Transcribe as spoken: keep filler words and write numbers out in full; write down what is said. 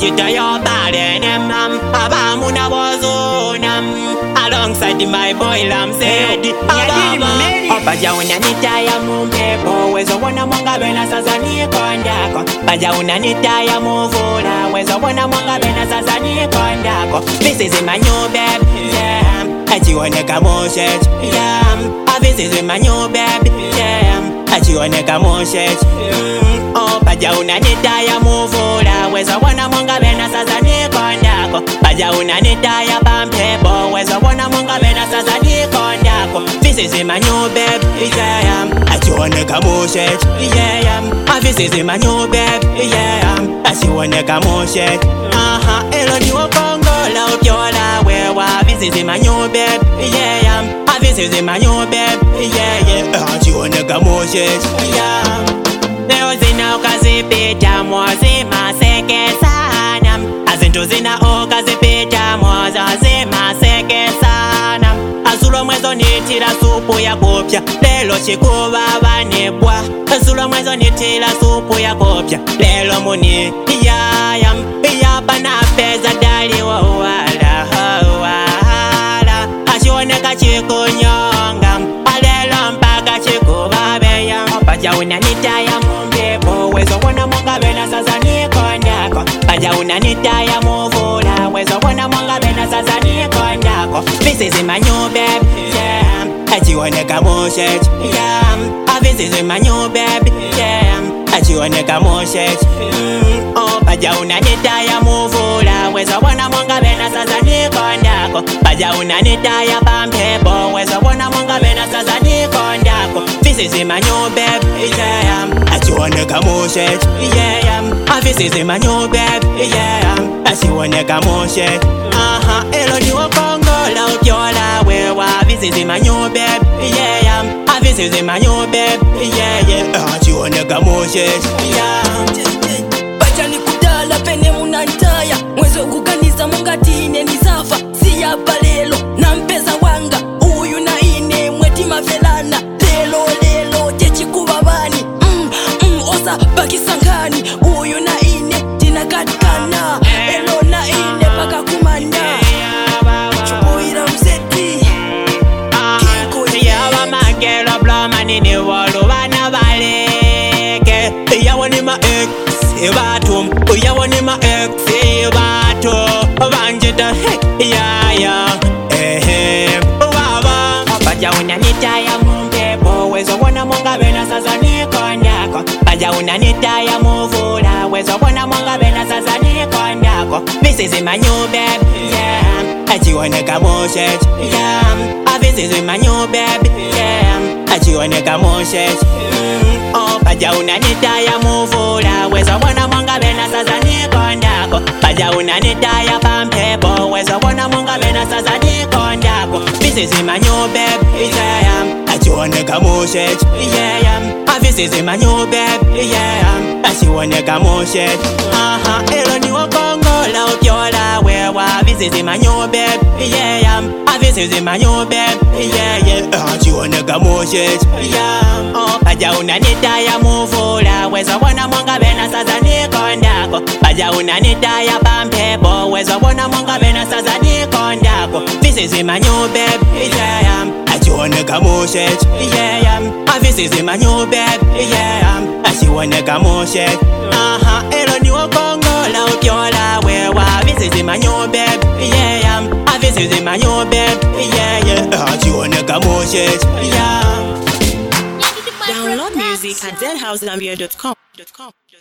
Chita your body, them um, Abamuna Wazonam. Alongside my boy Lam said, Abama. Opaja unanita ya mumpepo, wezo wana mwanga bena sasa ni kondako. Paja unanita ya muvula, wezo wana mwanga bena sasa ni kondako. This is my new baby, yeah. Achiwoneka moshet, yeah. This is my new baby, yeah. Achiwoneka moshet, mm. Opaja unanita ya muvula, wezo wana mwanga bena sasa ni kondako. Paja unanita ya pampepo, wezo wana mwanga bena sasa ni kondako. This is my new baby, yeah. Achiwoneka moshet, yeah. This is my new baby, yeah. Achiwoneka moshet, aha. Elo ni wakongola ukyola wewa. This is my new baby, yeah. This is my new baby, yeah, yeah. Achiwoneka moshet, yeah. Leo zina ukazipita mwazi maseke sana. Azinto zina ukazipita mwazi maseke sana. Azulo mwezo nitira supu ya kopya, lelo chikuba banebwa. Azulo mwezo nitira supu ya kopya, lelo muni yaya. Yapa na peza dali wa wala wala. Achiwoneka chikunyonga, alelo mpaka chikuba beya. Opaja unanita ya mumpepo, wezo wana mwanga bena sasa ni kondako. Paja unanita ya muvula, wezo wana mwanga bena sasa ni kondako. This is my new baby, yeah. Achiwoneka moshet, yeah. This is my new baby, yeah. Achiwoneka moshet, mm. Opaja unanita ya muvula, wezo wana mwanga bena sasa ni kondako. Paja unanita ya pampepo, wezo wana mwanga bena sasa ni kondako. This is my new baby, yeah. Achiwoneka moshet, yeah. This is my new baby, yeah. Achiwoneka moshet, aha. Elo ni wakongola ukyola wewa. This is my new baby, yeah. This is my new baby, yeah, yeah. Achiwoneka moshet, yeah. Bacha ni kudala pene munantaya, mwezo kuganiza mungatine ni safa. Siya balelo na mpeza wanga, uyu na ine mweti mavelana. Lelo lelo jechi kubabani, mm, mm, osa bakisangani. Uyu na ine tina katkana, elo na ine paka kumanda. Chupuira mzeti Kinko yawa magelo bloma nini wolo wana baleke. Yawa ni ma ex batum, yawa ni ma ex bato. Vanjita ya ya eh baba. Opaja unanita ya mumpepo, wezo wana mwanga bena sasa ni kondako. Paja unanita ya muvula, wezo wana mwanga bena sasa ni kondako. This is my new baby, yeah. Achiwoneka moshet, yeah. This is my new baby, yeah. Achiwoneka moshet, mm. Opaja unanita ya muvula, wezo wana mwanga bena sasa ni kondako. Paja unanita ya pampepo, wezo wana mwanga bena sasa ni kondako. This is my new baby, yeah. Achiwoneka moshet, yeah. This is my new baby, yeah. Achiwoneka moshet, aha. Elo ni wakongola ukyola wewa. This is my new baby, yeah. This is my new baby, yeah, yeah. Achiwoneka moshet, yeah. Opaja unanita ya muvula, wezo wana mwanga bena sasa ni kondako. Paja unanita ya pampepo, wezo wana mwanga bena sasa ni kondako. This is my new baby, yeah. Achiwoneka moshet, yeah. This is my new baby, yeah. Achiwoneka moshet, aha. Elo ni wakongola ukyola wewa. This is my new baby, yeah. This is my new baby, yeah, yeah. Achiwoneka moshet, yeah. Download music at dead house gambia dot com.